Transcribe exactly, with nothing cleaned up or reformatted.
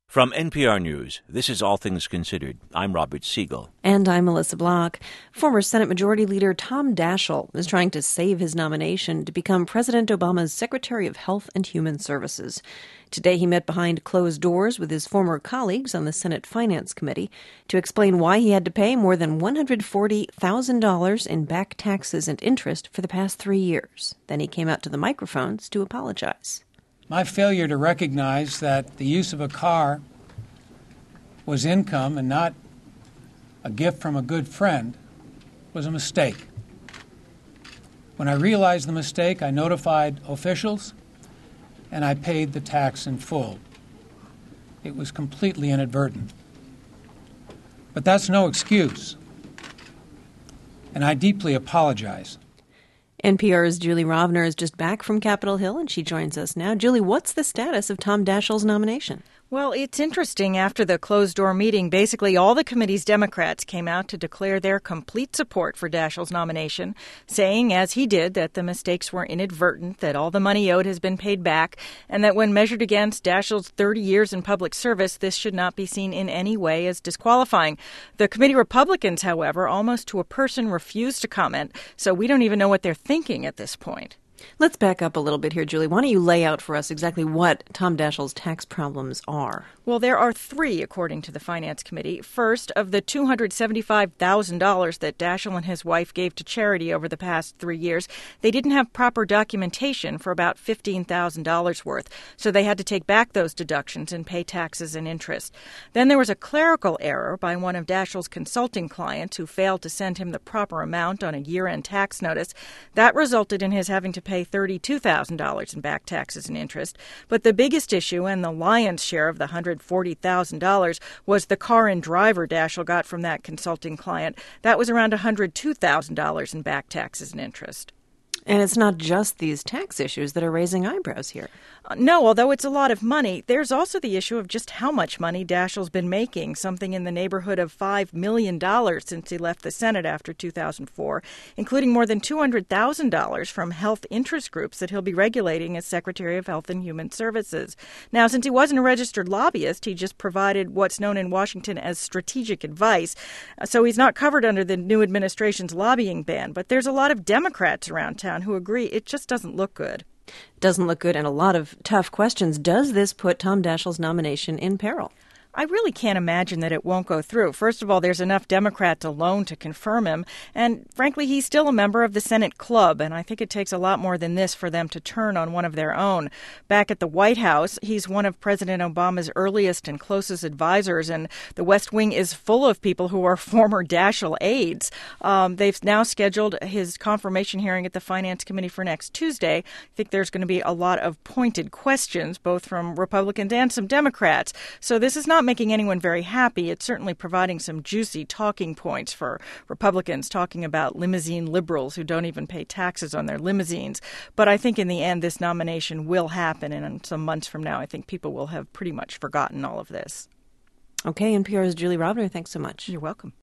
From N P R News, this is All Things Considered. I'm Robert Siegel. And I'm Melissa Block. Former Senate Majority Leader Tom Daschle is trying to save his nomination to become President Obama's Secretary of Health and Human Services. Today he met behind closed doors with his former colleagues on the Senate Finance Committee to explain why he had to pay more than one hundred forty thousand dollars in back taxes and interest for the past three years. Then he came out to the microphones to apologize. My failure to recognize that the use of a car was income and not a gift from a good friend was a mistake. When I realized the mistake, I notified officials and I paid the tax in full. It was completely inadvertent. But that's no excuse, and I deeply apologize. N P R's Julie Rovner is just back from Capitol Hill, and she joins us now. Julie, what's the status of Tom Daschle's nomination? Well, it's interesting. After the closed-door meeting, basically all the committee's Democrats came out to declare their complete support for Daschle's nomination, saying, as he did, that the mistakes were inadvertent, that all the money owed has been paid back, and that when measured against Daschle's thirty years in public service, this should not be seen in any way as disqualifying. The committee Republicans, however, almost to a person refused to comment, so we don't even know what they're thinking at this point. Let's back up a little bit here, Julie. Why don't you lay out for us exactly what Tom Daschle's tax problems are? Well, there are three, according to the Finance Committee. First, of the two hundred seventy-five thousand dollars that Daschle and his wife gave to charity over the past three years, they didn't have proper documentation for about fifteen thousand dollars worth, so they had to take back those deductions and pay taxes and interest. Then there was a clerical error by one of Daschle's consulting clients who failed to send him the proper amount on a year-end tax notice. That resulted in his having to pay thirty-two thousand dollars in back taxes and interest. But the biggest issue, and the lion's share of the one hundred forty thousand dollars, was the car and driver Daschle got from that consulting client. That was around one hundred two thousand dollars in back taxes and interest. And it's not just these tax issues that are raising eyebrows here. Uh, no, although it's a lot of money, there's also the issue of just how much money Daschle's been making, something in the neighborhood of five million dollars since he left the Senate after two thousand four, including more than two hundred thousand dollars from health interest groups that he'll be regulating as Secretary of Health and Human Services. Now, since he wasn't a registered lobbyist, he just provided what's known in Washington as strategic advice, uh, so he's not covered under the new administration's lobbying ban. But there's a lot of Democrats around town who agree it just doesn't look good. Doesn't look good, and a lot of tough questions. Does this put Tom Daschle's nomination in peril? I really can't imagine that it won't go through. First of all, there's enough Democrats alone to confirm him. And frankly, he's still a member of the Senate club. And I think it takes a lot more than this for them to turn on one of their own. Back at the White House, he's one of President Obama's earliest and closest advisors. And the West Wing is full of people who are former Daschle aides. Um, they've now scheduled his confirmation hearing at the Finance Committee for next Tuesday. I think there's going to be a lot of pointed questions, both from Republicans and some Democrats. So this is not making anyone very happy. It's certainly providing some juicy talking points for Republicans, talking about limousine liberals who don't even pay taxes on their limousines. But I think in the end, this nomination will happen, and in some months from now, I think people will have pretty much forgotten all of this. Okay, N P R's Julie Rovner, thanks so much. You're welcome.